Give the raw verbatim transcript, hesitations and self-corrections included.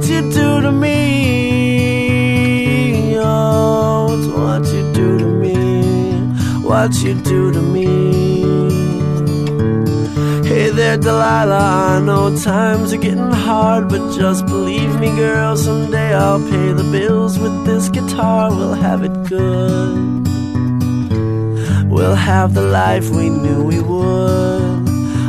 you do to me. Oh, it's what you do to me, what you do to me. Hey there, Delilah, I know times are getting hard, but just believe me, girl, someday I'll pay the bills with this guitar. We'll have it good, we'll have the life we knew we would.